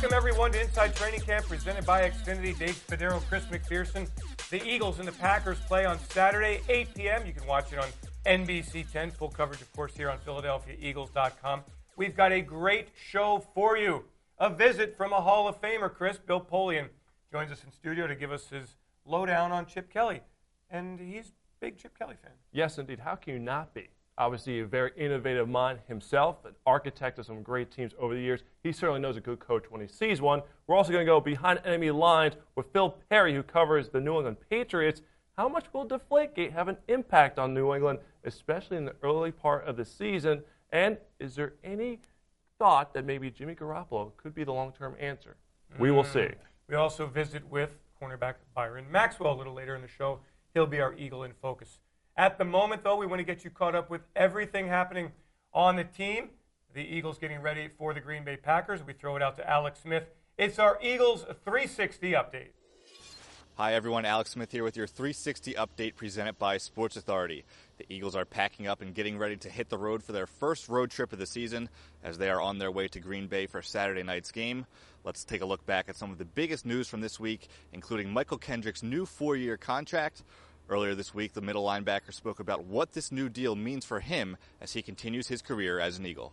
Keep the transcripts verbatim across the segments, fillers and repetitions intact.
Welcome, everyone, to Inside Training Camp, presented by Xfinity. Dave Spadaro, Chris McPherson. The Eagles and the Packers play on Saturday, eight p.m. You can watch it on N B C ten. Full coverage, of course, here on Philadelphia Eagles dot com. We've got a great show for you. A visit from a Hall of Famer, Chris. Bill Polian joins us in studio to give us his lowdown on Chip Kelly. And he's a big Chip Kelly fan. Yes, indeed. How can you not be? Obviously, a very innovative mind himself, an architect of some great teams over the years. He certainly knows a good coach when he sees one. We're also going to go behind enemy lines with Phil Perry, who covers the New England Patriots. How much will Deflategate have an impact on New England, especially in the early part of the season? And is there any thought that maybe Jimmy Garoppolo could be the long-term answer? We will see. We also visit with cornerback Byron Maxwell a little later in the show. He'll be our Eagle in focus. At the moment, though, we want to get you caught up with everything happening on the team. The Eagles getting ready for the Green Bay Packers. We throw it out to Alex Smith. It's our Eagles three sixty update. Hi, everyone. Alex Smith here with your three sixty update presented by Sports Authority. The Eagles are packing up and getting ready to hit the road for their first road trip of the season as they are on their way to Green Bay for Saturday night's game. Let's take a look back at some of the biggest news from this week, including Michael Kendrick's new four-year contract. Earlier this week, the middle linebacker spoke about what this new deal means for him as he continues his career as an Eagle.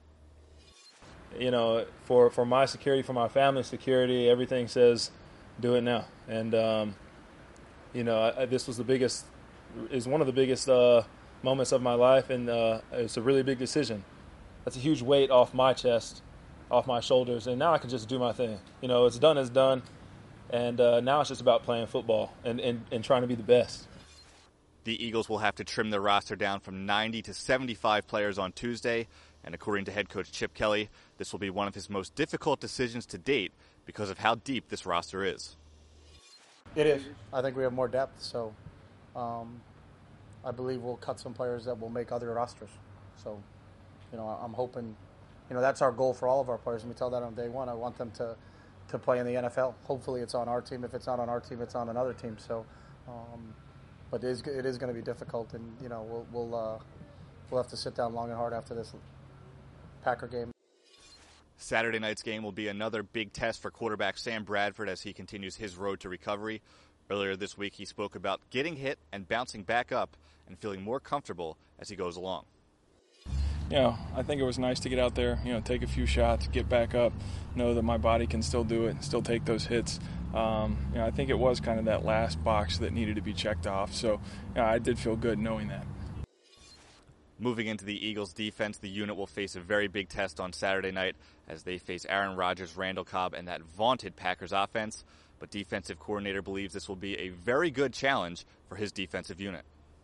You know, for, for my security, for my family's security, everything says do it now. And, um, you know, I, this was the biggest, is one of the biggest uh, moments of my life, and uh, it's a really big decision. That's a huge weight off my chest, off my shoulders, and now I can just do my thing. You know, it's done, it's done, and uh, now it's just about playing football and, and, and trying to be the best. The Eagles will have to trim their roster down from ninety to seventy-five players on Tuesday, and according to head coach Chip Kelly, this will be one of his most difficult decisions to date because of how deep this roster is. It is. I think we have more depth, so um, I believe we'll cut some players that will make other rosters. So, you know, I'm hoping, you know, that's our goal for all of our players, and we tell that on day one. I want them to, to play in the N F L. Hopefully it's on our team. If it's not on our team, it's on another team. So, um, But it is, it is going to be difficult, and you know we'll we'll uh, we'll have to sit down long and hard after this Packer game. Saturday night's game will be another big test for quarterback Sam Bradford as he continues his road to recovery. Earlier this week, he spoke about getting hit and bouncing back up and feeling more comfortable as he goes along. You know, I think it was nice to get out there, you know, take a few shots, get back up, know that my body can still do it, still take those hits. Um, you know, I think it was kind of that last box that needed to be checked off. So, you know, I did feel good knowing that. Moving into the Eagles defense, the unit will face a very big test on Saturday night as they face Aaron Rodgers, Randall Cobb, and that vaunted Packers offense. But defensive coordinator believes this will be a very good challenge for his defensive unit.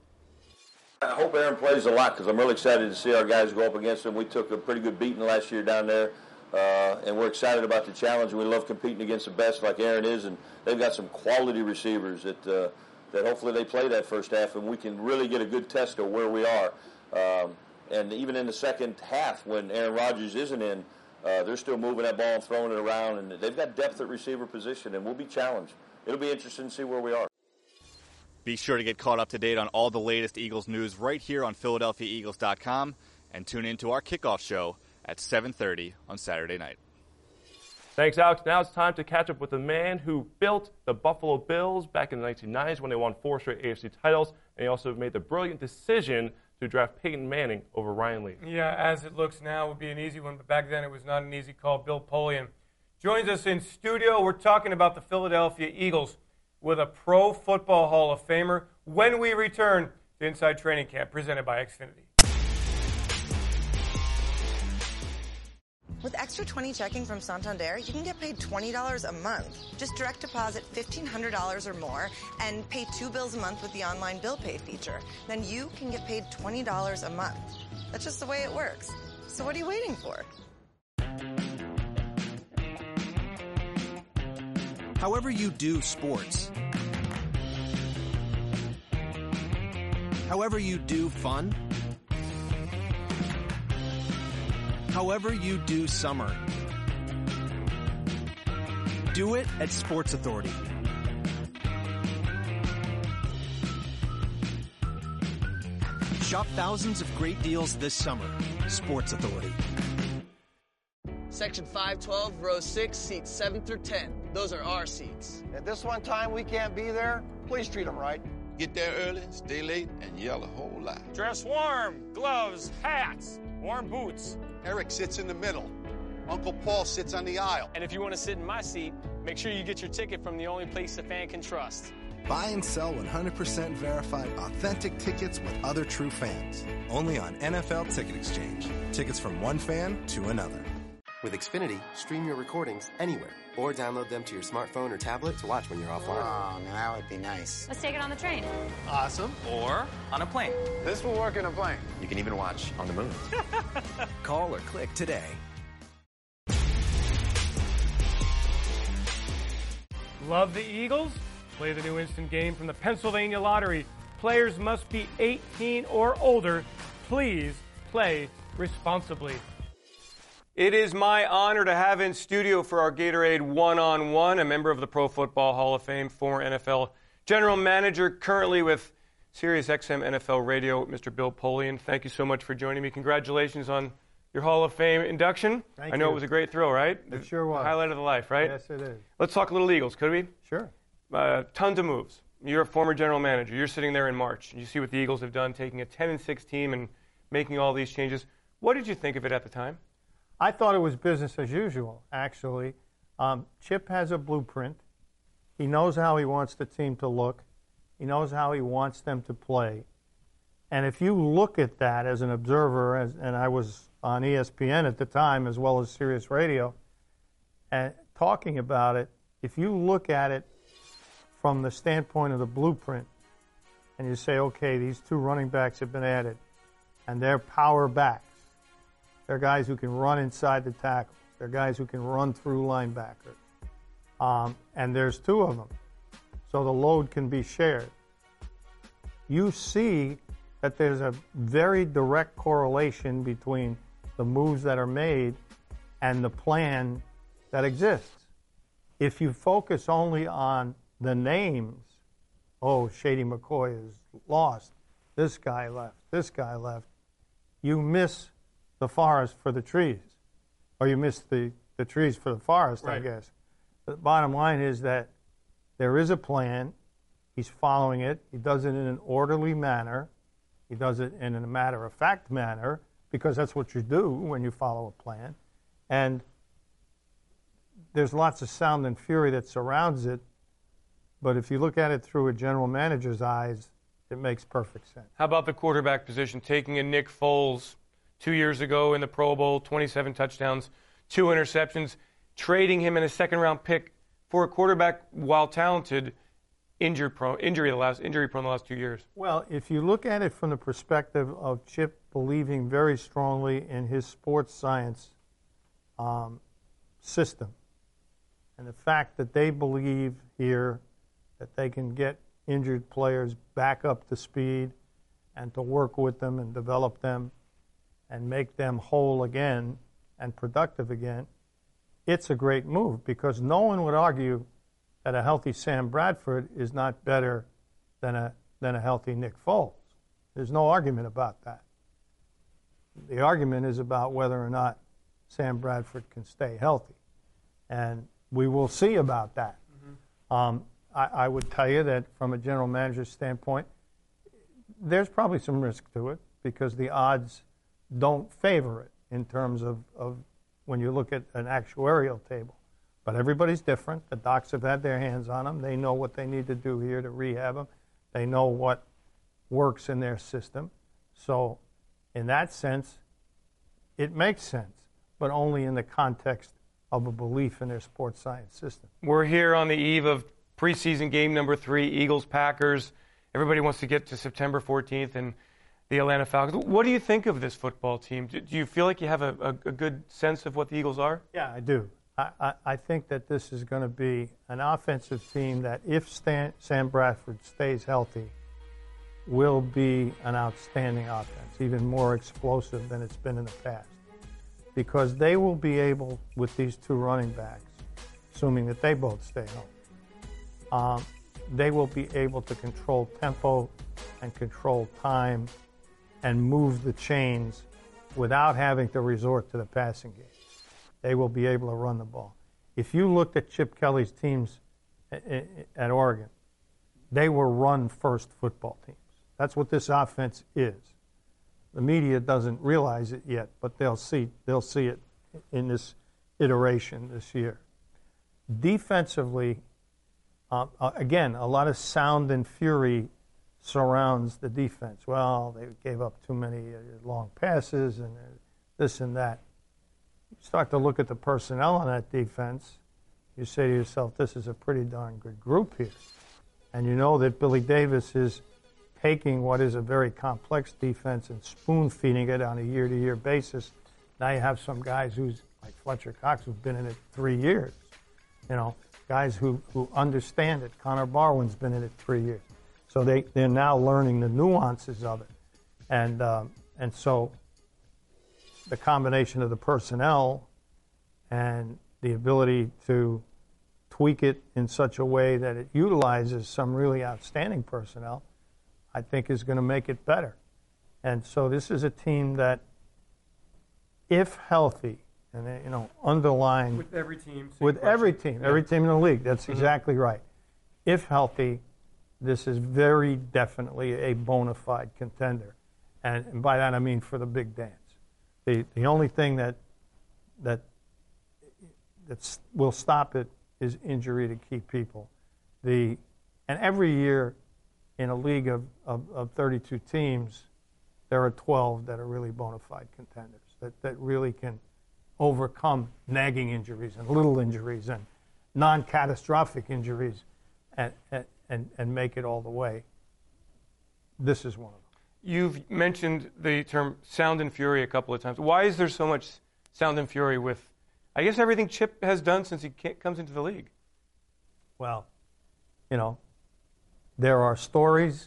I hope Aaron plays a lot because I'm really excited to see our guys go up against him. We took a pretty good beating last year down there, uh, and we're excited about the challenge. We love competing against the best like Aaron is, and they've got some quality receivers that uh, that hopefully they play that first half, and we can really get a good test of where we are. Um, and even in the second half when Aaron Rodgers isn't in, uh, they're still moving that ball and throwing it around, and they've got depth at receiver position, and we'll be challenged. It'll be interesting to see where we are. Be sure to get caught up to date on all the latest Eagles news right here on Philadelphia Eagles dot com and tune in to our kickoff show at seven thirty on Saturday night. Thanks, Alex. Now it's time to catch up with the man who built the Buffalo Bills back in the nineteen nineties when they won four straight A F C titles, and he also made the brilliant decision to draft Peyton Manning over Ryan Leaf. Yeah, as it looks now, it would be an easy one, but back then it was not an easy call. Bill Polian joins us in studio. We're talking about the Philadelphia Eagles with a Pro Football Hall of Famer when we return to Inside Training Camp, presented by Xfinity. With Extra twenty checking from Santander, you can get paid twenty dollars a month. Just direct deposit fifteen hundred dollars or more and pay two bills a month with the online bill pay feature. Then you can get paid twenty dollars a month. That's just the way it works. So what are you waiting for? However you do sports, however you do fun, however you do summer, do it at Sports Authority. Shop thousands of great deals this summer. Sports Authority. Section five twelve, row six, seats seven through ten. Those are our seats. If this one time we can't be there, please treat them right. Get there early, stay late, and yell a whole lot. Dress warm, gloves, hats, warm boots. Eric sits in the middle. Uncle Paul sits on the aisle. And if you want to sit in my seat, make sure you get your ticket from the only place a fan can trust. Buy and sell one hundred percent verified authentic tickets with other true fans. Only on N F L Ticket Exchange. Tickets from one fan to another. With Xfinity, stream your recordings anywhere or download them to your smartphone or tablet to watch when you're offline. Oh, now that would be nice. Let's take it on the train. Awesome. Or on a plane. This will work in a plane. You can even watch on the moon. Call or click today. Love the Eagles? Play the new instant game from the Pennsylvania Lottery. Players must be eighteen or older. Please play responsibly. It is my honor to have in studio for our Gatorade One-on-One a member of the Pro Football Hall of Fame, former N F L general manager, currently with SiriusXM N F L Radio, Mister Bill Polian. Thank you so much for joining me. Congratulations on your Hall of Fame induction. Thank I know you. It was a great thrill, right? It sure was. The highlight of the life, right? Yes, it is. Let's talk a little Eagles, could we? Sure. Uh, tons of moves. You're a former general manager. You're sitting there in March. You see what the Eagles have done, taking a ten and six team and making all these changes. What did you think of it at the time? I thought it was business as usual, actually. Um, Chip has a blueprint. He knows how he wants the team to look. He knows how he wants them to play. And if you look at that as an observer, as, and I was on E S P N at the time as well as Sirius Radio, and talking about it, if you look at it from the standpoint of the blueprint, and you say, okay, these two running backs have been added, and they're power backs. They're guys who can run inside the tackle. They're guys who can run through linebackers. Um, and there's two of them. So the load can be shared. You see that there's a very direct correlation between the moves that are made and the plan that exists. If you focus only on the names, oh, Shady McCoy is lost, this guy left, this guy left, you miss the forest for the trees, or you miss the, the trees for the forest, right. I guess. The bottom line is that there is a plan. He's following it. He does it in an orderly manner. He does it in a matter-of-fact manner, because that's what you do when you follow a plan. And there's lots of sound and fury that surrounds it, but if you look at it through a general manager's eyes, it makes perfect sense. How about the quarterback position? Taking a Nick Foles two years ago in the Pro Bowl, twenty-seven touchdowns, two interceptions, trading him in a second-round pick for a quarterback, while talented, injury prone, injury the last injury prone the last two years. Well, if you look at it from the perspective of Chip believing very strongly in his sports science um, system, and the fact that they believe here that they can get injured players back up to speed and to work with them and develop them and make them whole again and productive again, it's a great move, because no one would argue that a healthy Sam Bradford is not better than a than a healthy Nick Foles. There's no argument about that. The argument is about whether or not Sam Bradford can stay healthy, and we will see about that. Mm-hmm. Um, I, I would tell you that from a general manager's standpoint, there's probably some risk to it, because the odds don't favor it in terms of, of when you look at an actuarial table. But everybody's different. The docs have had their hands on them. They know what they need to do here to rehab them. They know what works in their system. So in that sense, it makes sense, but only in the context of a belief in their sports science system. We're here on the eve of preseason game number three, Eagles-Packers. Everybody wants to get to September fourteenth and the Atlanta Falcons. What do you think of this football team? Do you feel like you have a, a, a good sense of what the Eagles are? Yeah, I do. I, I, I think that this is going to be an offensive team that, if Stan, Sam Bradford stays healthy, will be an outstanding offense, even more explosive than it's been in the past. Because they will be able, with these two running backs, assuming that they both stay home, um, they will be able to control tempo and control time and move the chains without having to resort to the passing game. they will be able to run the ball. If you looked at Chip Kelly's teams at Oregon, they were run-first football teams. That's what this offense is. The media doesn't realize it yet, but they'll see they'll see it in this iteration this year. Defensively, uh, uh, again, a lot of sound and fury surrounds the defense. Well, they gave up too many uh, long passes and uh, this and that. You start to look at the personnel on that defense, you say to yourself, this is a pretty darn good group here. And you know that Billy Davis is taking what is a very complex defense and spoon-feeding it on a year-to-year basis. Now you have some guys who's like Fletcher Cox who've been in it three years. You know, guys who, who understand it. Connor Barwin's been in it three years. So they, they're now learning the nuances of it. And, um, and so the combination of the personnel and the ability to tweak it in such a way that it utilizes some really outstanding personnel, I think is going to make it better. And so this is a team that, if healthy, and you know, underlying with every team, with question. every team, yeah. every team in the league. That's mm-hmm. exactly right. If healthy, this is very definitely a bona fide contender, and, and by that I mean for the big dance. The the only thing that that that will stop it is injury to key people. The and every year in a league of, of, of thirty-two teams, there are twelve that are really bona fide contenders that, that really can overcome nagging injuries and little injuries and non-catastrophic injuries and, and, and make it all the way. This is one of them. You've mentioned the term sound and fury a couple of times. Why is there so much sound and fury with, I guess, everything Chip has done since he comes into the league? Well, you know, there are stories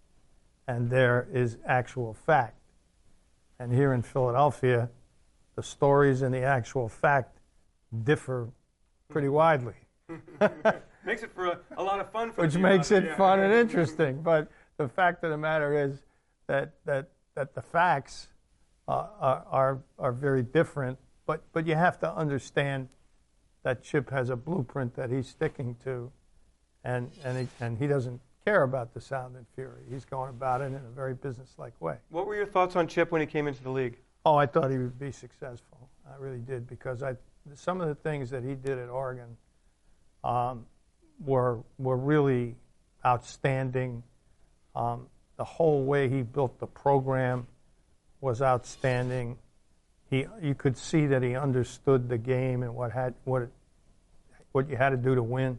and there is actual fact. And here in Philadelphia, the stories and the actual fact differ pretty widely. Makes it for a, a lot of fun. For Which the makes it yeah. fun and interesting. But the fact of the matter is that that, that the facts uh, are, are are very different. But but you have to understand that Chip has a blueprint that he's sticking to, and and he, and he doesn't care about the sound and fury. He's going about it in a very businesslike way. What were your thoughts on Chip when he came into the league? Oh, I thought he would be successful. I really did, because I some of the things that he did at Oregon um, were were really outstanding. Um, the whole way he built the program was outstanding. He, you could see that he understood the game and what had what it, what you had to do to win.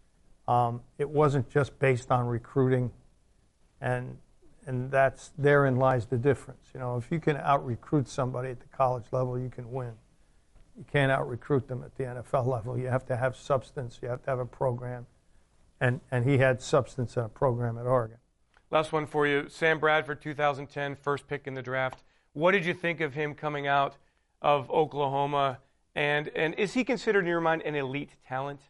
Um, it wasn't just based on recruiting, and and that's therein lies the difference. You know, if you can out-recruit somebody at the college level, you can win. You can't out-recruit them at the N F L level. You have to have substance. You have to have a program, and and he had substance and a program at Oregon. Last one for you, Sam Bradford, two thousand ten, first pick in the draft. What did you think of him coming out of Oklahoma, and and is he considered in your mind an elite talent?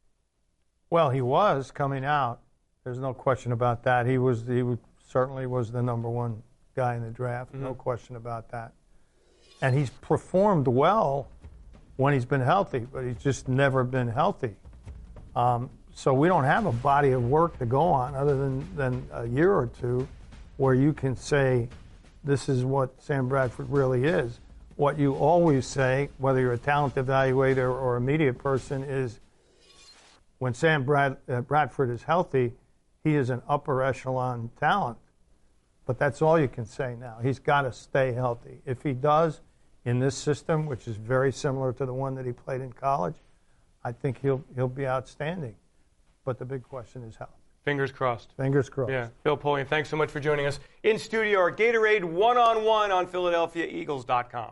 Well, he was coming out. There's no question about that. He was he was, certainly was the number one guy in the draft. Mm-hmm. No question about that. And he's performed well when he's been healthy, but he's just never been healthy. Um, so we don't have a body of work to go on other than, than a year or two where you can say this is what Sam Bradford really is. What you always say, whether you're a talent evaluator or a media person, is when Sam Brad, uh, Bradford is healthy, he is an upper echelon talent. But that's all you can say now. He's got to stay healthy. If he does, in this system, which is very similar to the one that he played in college, I think he'll he'll be outstanding. But the big question is health. Fingers crossed. Fingers crossed. Yeah. Bill Polian, thanks so much for joining us. In studio, our Gatorade one-on-one on Philadelphia Eagles dot com.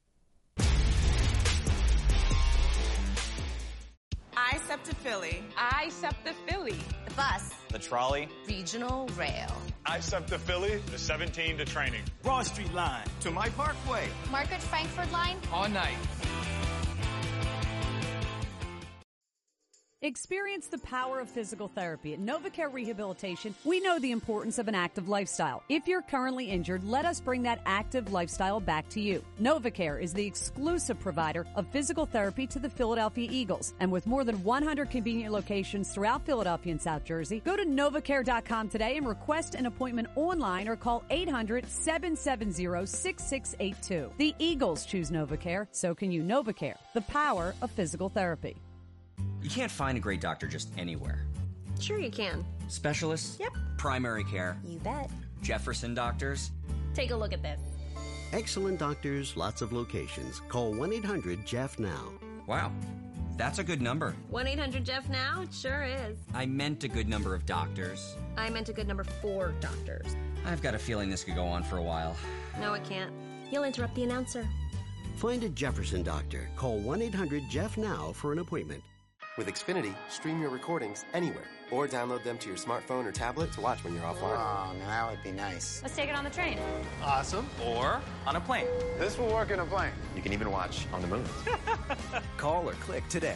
I SEPTA Philly. I SEPTA Philly. The bus. The trolley. Regional Rail. I SEPTA Philly. The seventeen to training. Broad Street line to my Parkway. Market Frankford line. All night. Experience the power of physical therapy. At NovaCare Rehabilitation, we know the importance of an active lifestyle. If you're currently injured, let us bring that active lifestyle back to you. NovaCare is the exclusive provider of physical therapy to the Philadelphia Eagles. And with more than one hundred convenient locations throughout Philadelphia and South Jersey, go to Novacare dot com today and request an appointment online or call eight hundred, seven seven zero, six six eight two. The Eagles choose NovaCare, so can you. NovaCare, the power of physical therapy. You can't find a great doctor just anywhere. Sure you can. Specialists? Yep. Primary care? You bet. Jefferson doctors? Take a look at this. Excellent doctors, lots of locations. Call one eight hundred Jeff now. Wow, that's a good number. one eight hundred Jeff now? It sure is. I meant a good number of doctors. I meant a good number for doctors. I've got a feeling this could go on for a while. No, it can't. You'll interrupt the announcer. Find a Jefferson doctor. Call one eight hundred Jeff now for an appointment. With Xfinity, stream your recordings anywhere or download them to your smartphone or tablet to watch when you're offline. Oh, now that would be nice. Let's take it on the train. Awesome. Or on a plane. This will work in a plane. You can even watch on the moon. Call or click today.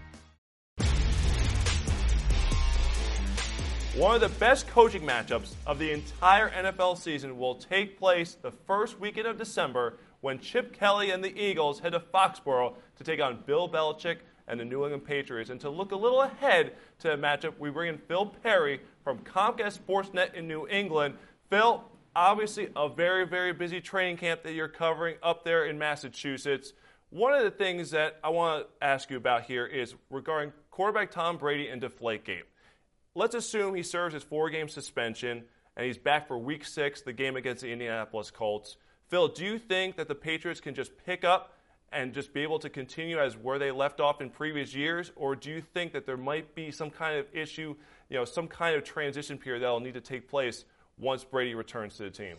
One of the best coaching matchups of the entire N F L season will take place the first weekend of December when Chip Kelly and the Eagles head to Foxborough to take on Bill Belichick and the New England Patriots. And to look a little ahead to the matchup, we bring in Phil Perry from Comcast Sportsnet in New England. Phil, obviously a very, very busy training camp that you're covering up there in Massachusetts. One of the things that I want to ask you about here is regarding quarterback Tom Brady and Deflategate. Let's assume he serves his four-game suspension and he's back for week six, the game against the Indianapolis Colts. Phil, do you think that the Patriots can just pick up and just be able to continue as where they left off in previous years, or do you think that there might be some kind of issue, you know, some kind of transition period that will need to take place once Brady returns to the team?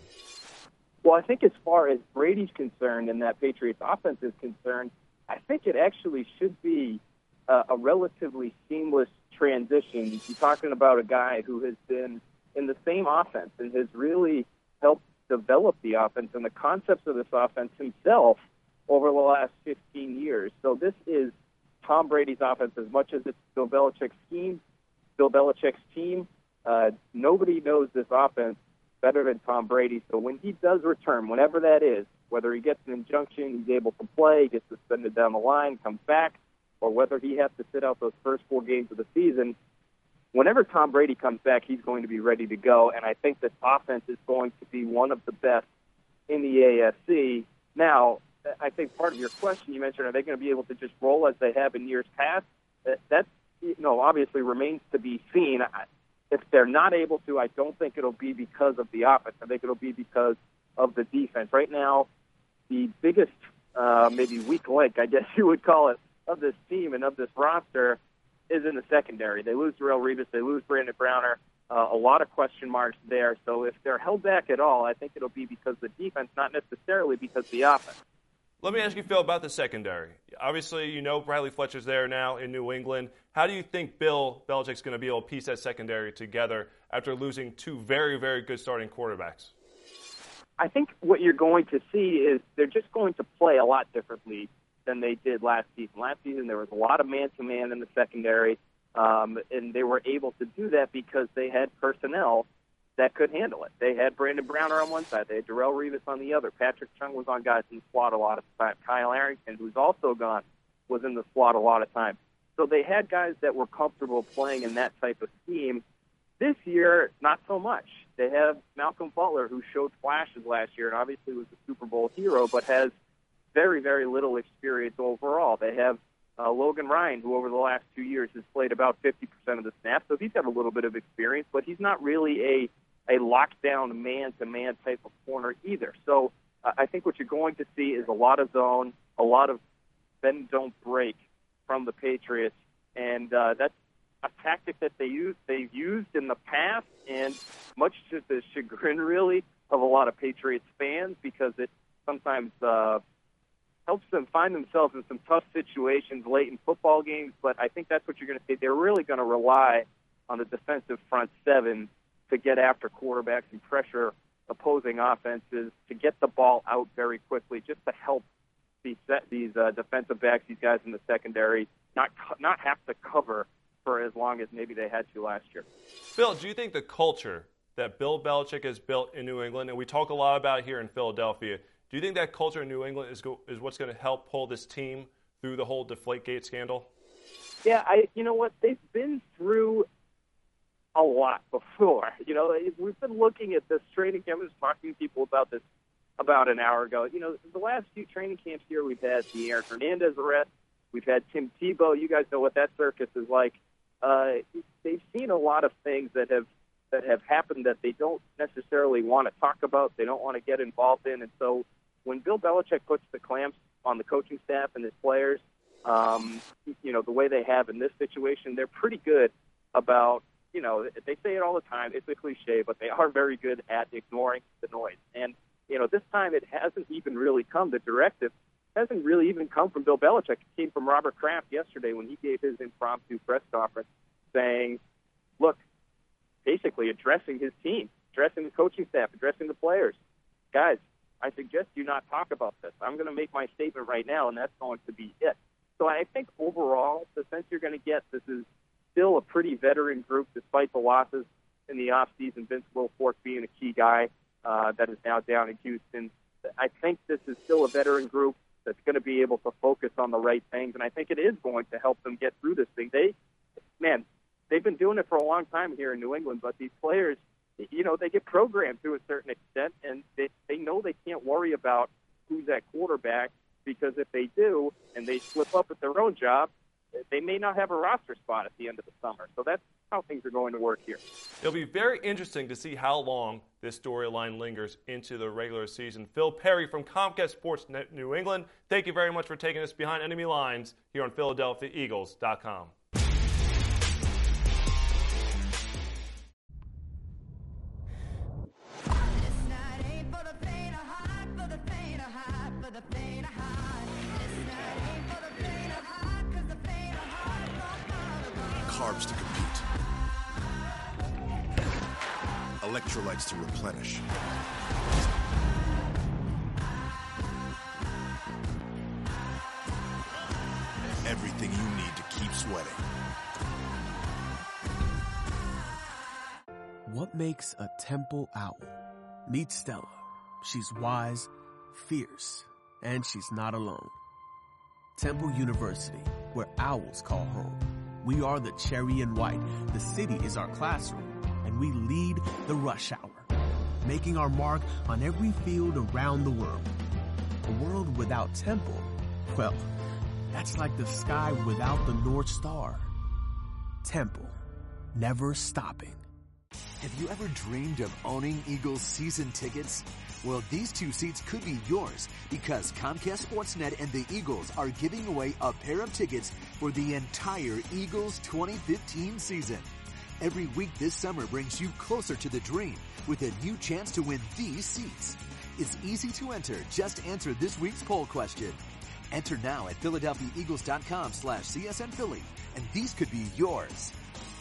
Well, I think as far as Brady's concerned and that Patriots offense is concerned, I think it actually should be uh, a relatively seamless transition. You're talking about a guy who has been in the same offense and has really helped develop the offense and the concepts of this offense himself over the last fifteen years. So this is Tom Brady's offense as much as it's Bill Belichick's scheme, Bill Belichick's team. Uh, nobody knows this offense better than Tom Brady. So when he does return, whenever that is, whether he gets an injunction, he's able to play, gets suspended down the line, comes back, or whether he has to sit out those first four games of the season, whenever Tom Brady comes back, he's going to be ready to go. And I think this offense is going to be one of the best in the A F C. Now, I think part of your question you mentioned, are they going to be able to just roll as they have in years past? That, you know, obviously remains to be seen. If they're not able to, I don't think it'll be because of the offense. I think it'll be because of the defense. Right now, the biggest, uh, maybe weak link, I guess you would call it, of this team and of this roster is in the secondary. They lose Darrelle Revis, they lose Brandon Browner, uh, a lot of question marks there. So if they're held back at all, I think it'll be because of the defense, not necessarily because of the offense. Let me ask you, Phil, about the secondary. Obviously, you know Bradley Fletcher's there now in New England. How do you think Bill Belichick's going to be able to piece that secondary together after losing two very, very good starting quarterbacks? I think what you're going to see is they're just going to play a lot differently than they did last season. Last season, there was a lot of man-to-man in the secondary, um, and they were able to do that because they had personnel that could handle it. They had Brandon Browner on one side. They had Darrelle Revis on the other. Patrick Chung was on guys in the slot a lot of time. Kyle Arrington, who's also gone, was in the slot a lot of time. So they had guys that were comfortable playing in that type of scheme. This year, not so much. They have Malcolm Butler, who showed flashes last year and obviously was a Super Bowl hero, but has very, very little experience overall. They have uh, Logan Ryan, who over the last two years has played about fifty percent of the snaps, so he's got a little bit of experience, but he's not really a a lockdown man-to-man type of corner either. So uh, I think what you're going to see is a lot of zone, a lot of bend, don't break from the Patriots, and uh, that's a tactic that they use, they've used in the past, and much to the chagrin, really, of a lot of Patriots fans, because it sometimes uh, helps them find themselves in some tough situations late in football games. But I think that's what you're going to see. They're really going to rely on the defensive front seven to get after quarterbacks and pressure opposing offenses, to get the ball out very quickly, just to help these these uh, defensive backs, these guys in the secondary, not not have to cover for as long as maybe they had to last year. Phil, do you think the culture that Bill Belichick has built in New England, and we talk a lot about it here in Philadelphia, do you think that culture in New England is, go, is what's going to help pull this team through the whole Deflategate scandal? Yeah, I. You know what? They've been through a lot before. You know, we've been looking at this training camp. I was talking to people about this about an hour ago. You know, the last few training camps here, we've had the Aaron Hernandez arrest. We've had Tim Tebow. You guys know what that circus is like. Uh, they've seen a lot of things that have that have happened that they don't necessarily want to talk about. They don't want to get involved in. And so when Bill Belichick puts the clamps on the coaching staff and his players, um, you know, the way they have in this situation, they're pretty good about, you know, they say it all the time. It's a cliche, but they are very good at ignoring the noise. And, you know, this time it hasn't even really come. The directive hasn't really even come from Bill Belichick. It came from Robert Kraft yesterday when he gave his impromptu press conference saying, look, basically addressing his team, addressing the coaching staff, addressing the players. Guys, I suggest you not talk about this. I'm going to make my statement right now, and that's going to be it. So I think overall, the sense you're going to get, this is still a pretty veteran group despite the losses in the offseason, Vince Wilfork being a key guy uh, that is now down in Houston. I think this is still a veteran group that's going to be able to focus on the right things, and I think it is going to help them get through this thing. They, man, they've been doing it for a long time here in New England, but these players, you know, they get programmed to a certain extent, and they, they know they can't worry about who's at quarterback, because if they do and they slip up at their own job, they may not have a roster spot at the end of the summer. So that's how things are going to work here. It'll be very interesting to see how long this storyline lingers into the regular season. Phil Perry from Comcast Sports Net New England, thank you very much for taking us behind enemy lines here on Philadelphia Eagles dot com. Carbs to compete, electrolytes to replenish, everything you need to keep sweating. What makes a temple owl? Meet Stella. She's wise, fierce, and she's not alone. Temple University, where owls call home. We are the cherry and white. The city is our classroom, and we lead the rush hour, making our mark on every field around the world. A world without Temple, well, that's like the sky without the North Star. Temple, never stopping. Have you ever dreamed of owning Eagles season tickets? Well, these two seats could be yours because Comcast Sportsnet and the Eagles are giving away a pair of tickets for the entire Eagles twenty fifteen season. Every week this summer brings you closer to the dream with a new chance to win these seats. It's easy to enter. Just answer this week's poll question. Enter now at Philadelphia Eagles dot com slash C S N Philly, and these could be yours.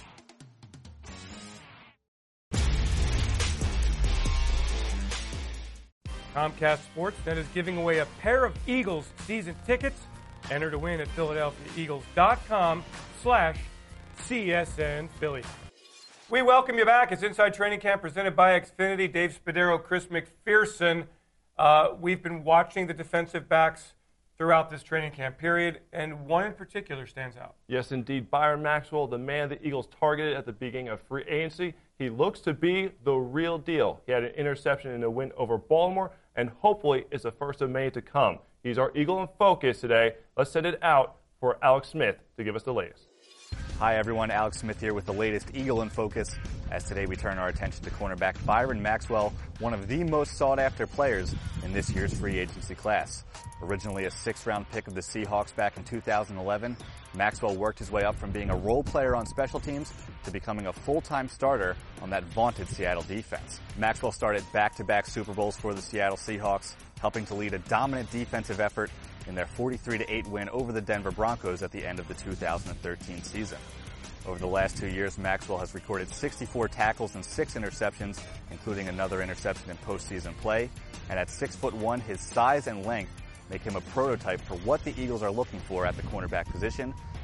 Comcast Sportsnet is giving away a pair of Eagles season tickets. Enter to win at Philadelphia Eagles dot com slash C S N Philly. We welcome you back. It's Inside Training Camp presented by Xfinity. Dave Spadaro, Chris McPherson. Uh, we've been watching the defensive backs throughout this training camp period, and one in particular stands out. Yes, indeed. Byron Maxwell, the man the Eagles targeted at the beginning of free agency. He looks to be the real deal. He had an interception in a win over Baltimore, and hopefully it's the first of many to come. He's our Eagle in Focus today. Let's send it out for Alex Smith to give us the latest. Hi, everyone. Alex Smith here with the latest Eagle in Focus. As today we turn our attention to cornerback Byron Maxwell, one of the most sought-after players in this year's free agency class. Originally a sixth-round pick of the Seahawks back in two thousand eleven, Maxwell worked his way up from being a role player on special teams to becoming a full-time starter on that vaunted Seattle defense. Maxwell started back-to-back Super Bowls for the Seattle Seahawks, helping to lead a dominant defensive effort in their forty-three to eight win over the Denver Broncos at the end of the two thousand thirteen season. Over the last two years, Maxwell has recorded sixty-four tackles and six interceptions, including another interception in postseason play. And at six foot one, his size and length make him a prototype for what the Eagles are looking for at the cornerback position.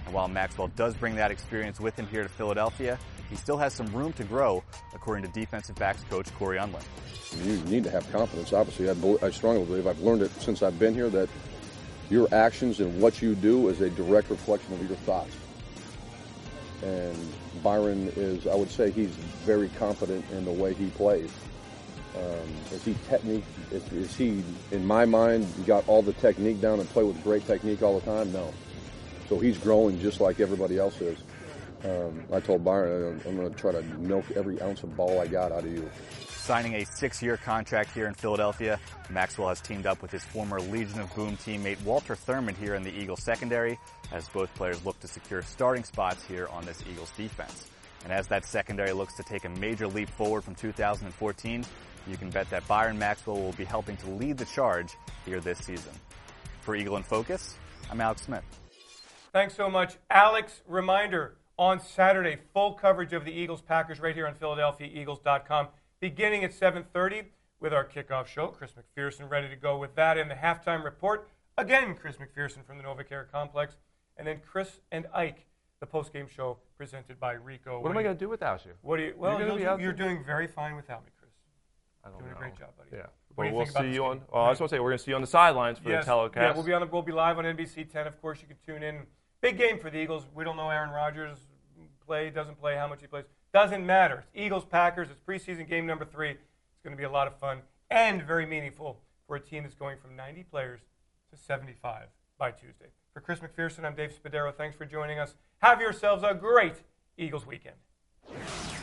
And while Maxwell does bring that experience with him here to Philadelphia, he still has some room to grow, according to defensive backs coach Corey Unlin. You need to have confidence, obviously. I, believe, I strongly believe, I've learned it since I've been here, that your actions and what you do is a direct reflection of your thoughts. And Byron is, I would say, he's very confident in the way he plays. Um, is he technique? Is, is he, in my mind, got all the technique down and play with great technique all the time? No. So he's growing just like everybody else is. Um, I told Byron, I'm going to try to milk every ounce of ball I got out of you. Signing a six-year contract here in Philadelphia, Maxwell has teamed up with his former Legion of Boom teammate Walter Thurman here in the Eagles secondary, as both players look to secure starting spots here on this Eagles defense. And as that secondary looks to take a major leap forward from two thousand fourteen, you can bet that Byron Maxwell will be helping to lead the charge here this season. For Eagle in Focus, I'm Alex Smith. Thanks so much, Alex. Reminder, on Saturday, full coverage of the Eagles-Packers right here on Philadelphia Eagles dot com, beginning at seven thirty with our kickoff show. Chris McPherson ready to go with that in the halftime report. Again, Chris McPherson from the NovaCare Complex. And then Chris and Ike, the postgame show presented by Rico. What, what am I going to do without you? What do you? Well, you're, you're, you're doing very fine without me, Chris. I don't doing know. a great job, buddy. Yeah. What Well, do you we'll think about see this you game? on. Oh, I just want to say we're going to see you on the sidelines for yes. the telecast. Yeah, we'll be on. The, we'll be live on N B C ten. Of course, you can tune in. Big game for the Eagles. We don't know Aaron Rodgers play, doesn't play, how much he plays. Doesn't matter. It's Eagles Packers. It's preseason game number three. It's going to be a lot of fun and very meaningful for a team that's going from ninety players to seventy-five by Tuesday. For Chris McPherson, I'm Dave Spadaro. Thanks for joining us. Have yourselves a great Eagles weekend.